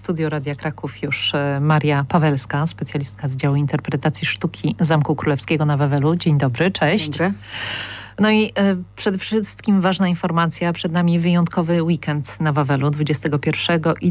studio Radia Kraków już Maria Pawelska, specjalistka z działu interpretacji sztuki Zamku Królewskiego na Wawelu. Dzień dobry, cześć. Dzień dobry. No i przede wszystkim ważna informacja, przed nami wyjątkowy weekend na Wawelu 21 i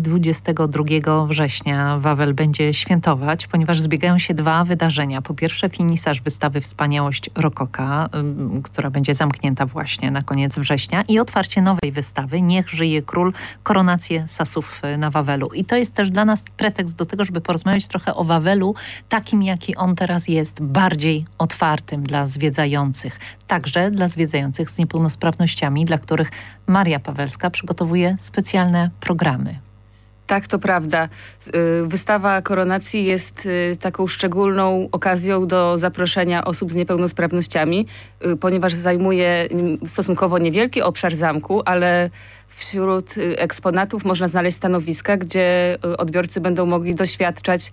22 września. Wawel będzie świętować, ponieważ zbiegają się dwa wydarzenia. Po pierwsze finisaż wystawy Wspaniałość Rokoka, która będzie zamknięta właśnie na koniec września, i otwarcie nowej wystawy Niech żyje król, koronację Sasów na Wawelu. I to jest też dla nas pretekst do tego, żeby porozmawiać trochę o Wawelu, takim jaki on teraz jest, bardziej otwartym dla zwiedzających. Także dla zwiedzających z niepełnosprawnościami, dla których Maria Pawelska przygotowuje specjalne programy. Tak, to prawda. Wystawa koronacji jest taką szczególną okazją do zaproszenia osób z niepełnosprawnościami, ponieważ zajmuje stosunkowo niewielki obszar zamku, ale wśród eksponatów można znaleźć stanowiska, gdzie odbiorcy będą mogli doświadczać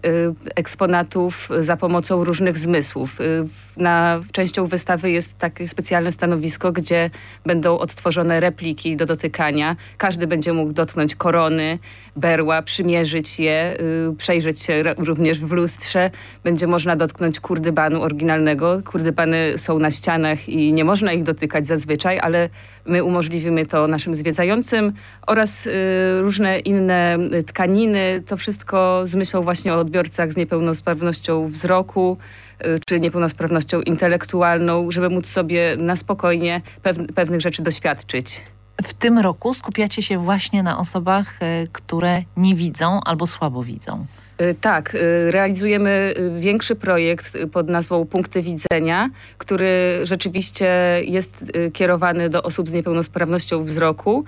eksponatów za pomocą różnych zmysłów. Częścią wystawy jest takie specjalne stanowisko, gdzie będą odtworzone repliki do dotykania. Każdy będzie mógł dotknąć korony, berła, przymierzyć je, przejrzeć się również w lustrze. Będzie można dotknąć kurdybanu oryginalnego. Kurdybany są na ścianach i nie można ich dotykać zazwyczaj, ale my umożliwimy to naszym zwiedzającym oraz różne inne tkaniny. To wszystko z myślą właśnie o odbiorcach z niepełnosprawnością wzroku czy niepełnosprawnością intelektualną, żeby móc sobie na spokojnie pewnych rzeczy doświadczyć. W tym roku skupiacie się właśnie na osobach, które nie widzą albo słabo widzą. Tak, realizujemy większy projekt pod nazwą Punkty Widzenia, który rzeczywiście jest kierowany do osób z niepełnosprawnością wzroku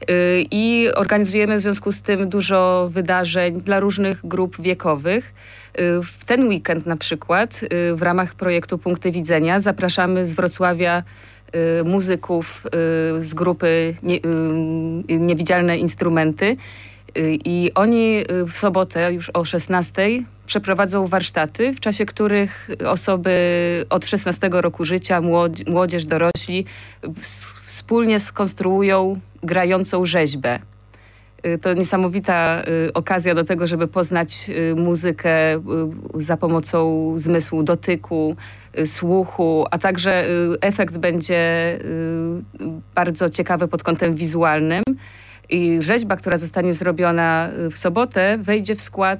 i organizujemy w związku z tym dużo wydarzeń dla różnych grup wiekowych. W ten weekend na przykład w ramach projektu Punkty Widzenia zapraszamy z Wrocławia muzyków z grupy Niewidzialne Instrumenty. I oni w sobotę już o 16:00 przeprowadzą warsztaty, w czasie których osoby od 16 roku życia, młodzież, dorośli wspólnie skonstruują grającą rzeźbę. To niesamowita okazja do tego, żeby poznać muzykę za pomocą zmysłu dotyku, słuchu, a także efekt będzie bardzo ciekawy pod kątem wizualnym. I rzeźba, która zostanie zrobiona w sobotę, wejdzie w skład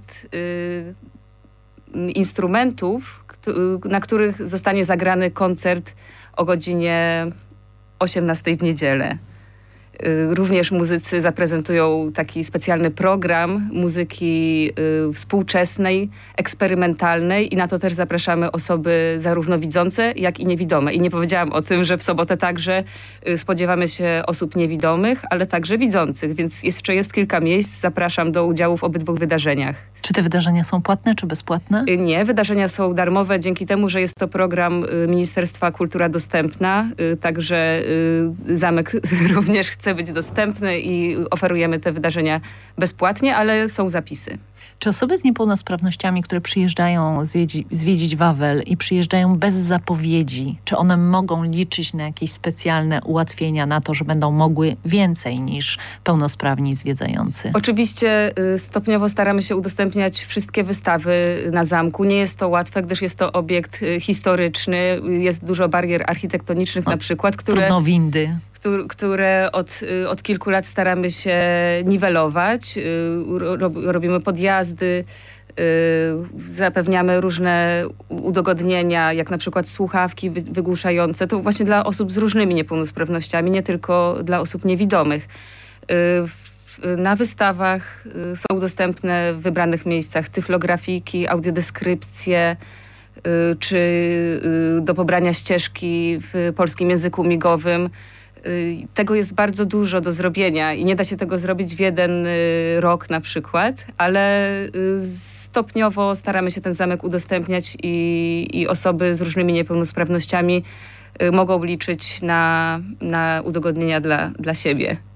instrumentów, na których zostanie zagrany koncert o godzinie 18:00 w niedzielę. Również muzycy zaprezentują taki specjalny program muzyki współczesnej, eksperymentalnej i na to też zapraszamy osoby zarówno widzące, jak i niewidome. I nie powiedziałam o tym, że w sobotę także spodziewamy się osób niewidomych, ale także widzących, więc jeszcze jest kilka miejsc. Zapraszam do udziału w obydwu wydarzeniach. Czy te wydarzenia są płatne czy bezpłatne? Nie, wydarzenia są darmowe dzięki temu, że jest to program Ministerstwa Kultura Dostępna, także zamek również chce być dostępny i oferujemy te wydarzenia bezpłatnie, ale są zapisy. Czy osoby z niepełnosprawnościami, które przyjeżdżają zwiedzić Wawel i przyjeżdżają bez zapowiedzi, czy one mogą liczyć na jakieś specjalne ułatwienia, na to, że będą mogły więcej niż pełnosprawni zwiedzający? Oczywiście stopniowo staramy się udostępniać wszystkie wystawy na zamku. Nie jest to łatwe, gdyż jest to obiekt historyczny. Jest dużo barier architektonicznych na przykład, trudno windy. Które od kilku lat staramy się niwelować. Robimy podjazdy, zapewniamy różne udogodnienia, jak na przykład słuchawki wygłuszające. To właśnie dla osób z różnymi niepełnosprawnościami, nie tylko dla osób niewidomych. Na wystawach są dostępne w wybranych miejscach tyflografiki, audiodeskrypcje, czy do pobrania ścieżki w polskim języku migowym. Tego jest bardzo dużo do zrobienia i nie da się tego zrobić w jeden rok na przykład, ale stopniowo staramy się ten zamek udostępniać i osoby z różnymi niepełnosprawnościami mogą liczyć na udogodnienia dla siebie.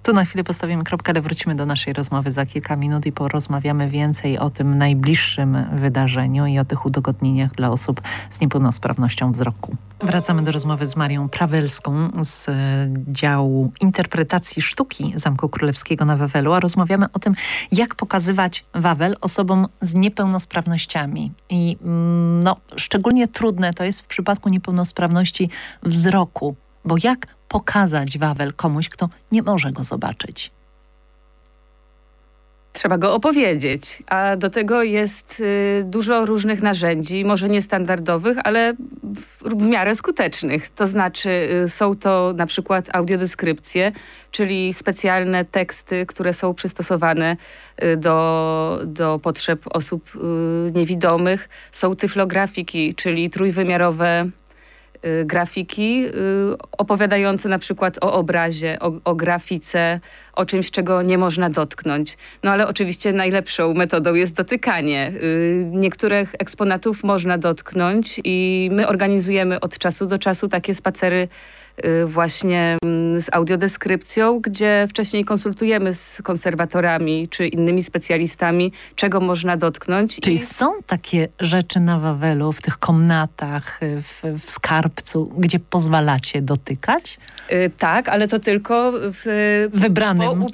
Tu na chwilę postawimy kropkę, ale wrócimy do naszej rozmowy za kilka minut i porozmawiamy więcej o tym najbliższym wydarzeniu i o tych udogodnieniach dla osób z niepełnosprawnością wzroku. Wracamy do rozmowy z Marią Prawelską z działu interpretacji sztuki Zamku Królewskiego na Wawelu, a rozmawiamy o tym, jak pokazywać Wawel osobom z niepełnosprawnościami. I szczególnie trudne to jest w przypadku niepełnosprawności wzroku, bo jak pokazać Wawel komuś, kto nie może go zobaczyć? Trzeba go opowiedzieć, a do tego jest dużo różnych narzędzi, może niestandardowych, ale w miarę skutecznych. To znaczy są to na przykład audiodeskrypcje, czyli specjalne teksty, które są przystosowane do potrzeb osób niewidomych. Są tyflografiki, czyli trójwymiarowe grafiki opowiadające na przykład o obrazie, o grafice, o czymś, czego nie można dotknąć. No ale oczywiście najlepszą metodą jest dotykanie. Niektórych eksponatów można dotknąć i my organizujemy od czasu do czasu takie spacery właśnie z audiodeskrypcją, gdzie wcześniej konsultujemy z konserwatorami czy innymi specjalistami, czego można dotknąć. Czyli są takie rzeczy na Wawelu, w tych komnatach, w skarbcu, gdzie pozwalacie dotykać? Tak, ale to tylko w wybranym.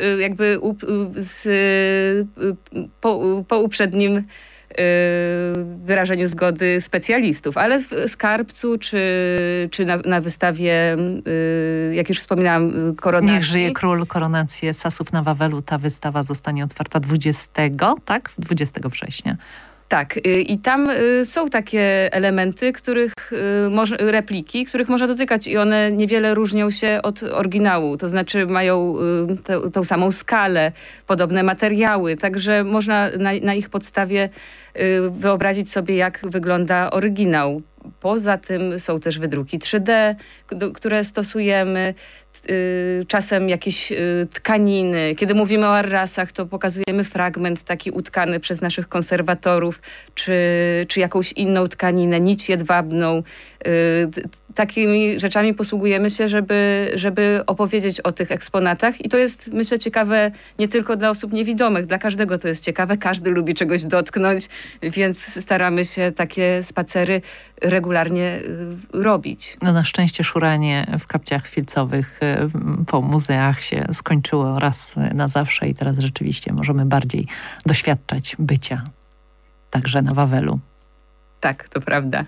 Po uprzednim wyrażeniu zgody specjalistów, ale w skarbcu czy na wystawie, jak już wspominałam, koronacji. Niech żyje król, koronację Sasów na Wawelu. Ta wystawa zostanie otwarta 20 września. Tak, i tam są takie elementy, repliki, których można dotykać i one niewiele różnią się od oryginału. To znaczy mają tą samą skalę, podobne materiały, także można na ich podstawie wyobrazić sobie, jak wygląda oryginał. Poza tym są też wydruki 3D, które stosujemy. Czasem jakieś tkaniny. Kiedy mówimy o arrasach, to pokazujemy fragment taki utkany przez naszych konserwatorów, czy jakąś inną tkaninę, nić jedwabną. Takimi rzeczami posługujemy się, żeby opowiedzieć o tych eksponatach. I to jest, myślę, ciekawe nie tylko dla osób niewidomych. Dla każdego to jest ciekawe. Każdy lubi czegoś dotknąć, więc staramy się takie spacery regularnie robić. No na szczęście szuranie w kapciach filcowych po muzeach się skończyło raz na zawsze i teraz rzeczywiście możemy bardziej doświadczać bycia także na Wawelu. Tak, to prawda.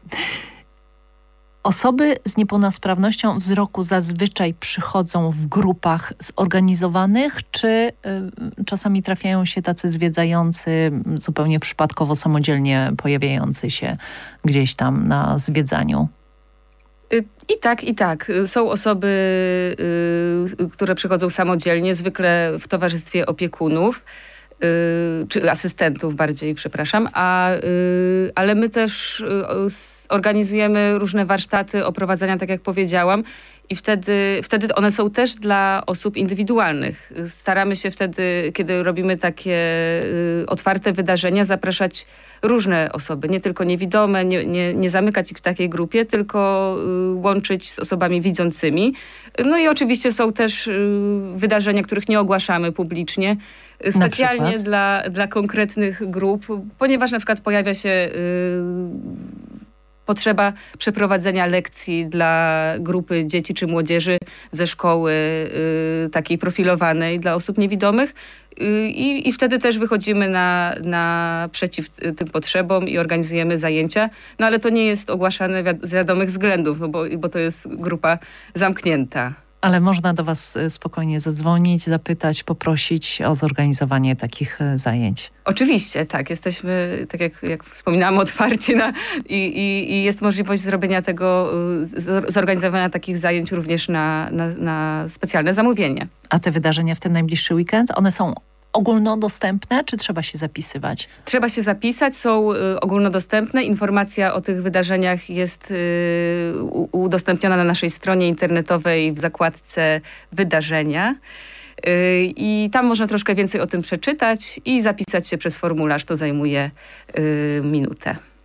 Osoby z niepełnosprawnością wzroku zazwyczaj przychodzą w grupach zorganizowanych, czy czasami trafiają się tacy zwiedzający, zupełnie przypadkowo, samodzielnie pojawiający się gdzieś tam na zwiedzaniu? I tak, i tak. Są osoby, które przychodzą samodzielnie, zwykle w towarzystwie opiekunów, czy asystentów bardziej, przepraszam, ale my też organizujemy różne warsztaty, oprowadzania, tak jak powiedziałam, i wtedy one są też dla osób indywidualnych. Staramy się wtedy, kiedy robimy takie otwarte wydarzenia, zapraszać różne osoby, nie tylko niewidome, nie zamykać ich w takiej grupie, tylko łączyć z osobami widzącymi. No i oczywiście są też wydarzenia, których nie ogłaszamy publicznie, specjalnie dla konkretnych grup, ponieważ na przykład pojawia się potrzeba przeprowadzenia lekcji dla grupy dzieci czy młodzieży ze szkoły takiej profilowanej dla osób niewidomych. I wtedy też wychodzimy naprzeciw tym potrzebom i organizujemy zajęcia. No ale to nie jest ogłaszane z wiadomych względów, no bo to jest grupa zamknięta. Ale można do was spokojnie zadzwonić, zapytać, poprosić o zorganizowanie takich zajęć. Oczywiście, tak. Jesteśmy, tak jak wspominałam, otwarci i jest możliwość zrobienia tego, zorganizowania takich zajęć również na specjalne zamówienie. A te wydarzenia w ten najbliższy weekend, one są ogólnodostępne, czy trzeba się zapisywać? Trzeba się zapisać, są ogólnodostępne. Informacja o tych wydarzeniach jest udostępniona na naszej stronie internetowej w zakładce wydarzenia. I tam można troszkę więcej o tym przeczytać i zapisać się przez formularz. To zajmuje minutę.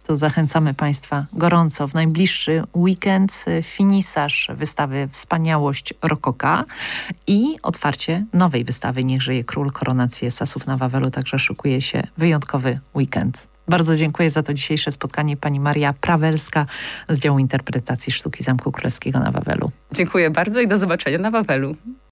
to zachęcamy Państwa gorąco w najbliższy weekend. Finisaż wystawy Wspaniałość Rokoka i otwarcie nowej wystawy Niech żyje król, koronację Sasów na Wawelu. Także szykuje się wyjątkowy weekend. Bardzo dziękuję za to dzisiejsze spotkanie. Pani Maria Prawelska z działu interpretacji sztuki Zamku Królewskiego na Wawelu. Dziękuję bardzo i do zobaczenia na Wawelu.